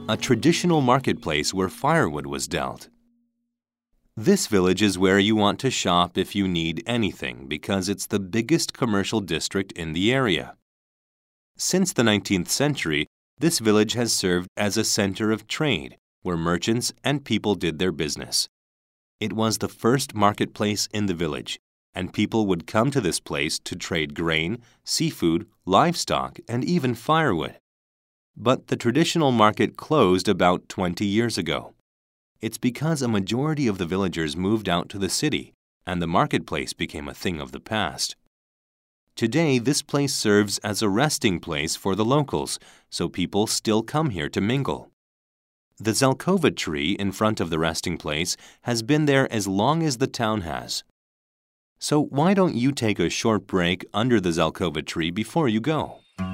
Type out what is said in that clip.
a traditional marketplace where firewood was dealt. This village is where you want to shop if you need anything because it's the biggest commercial district in the area. Since the 19th century, this village has served as a center of trade where merchants and people did their business. It was the first marketplace in the village, and people would come to this place to trade grain, seafood, livestock, and even firewood. But the traditional market closed about 20 years ago. It's because a majority of the villagers moved out to the city, and the marketplace became a thing of the past. Today, this place serves as a resting place for the locals, so people still come here to mingle. The Zelkova tree in front of the resting place has been there as long as the town has. So why don't you take a short break under the Zelkova tree before you go?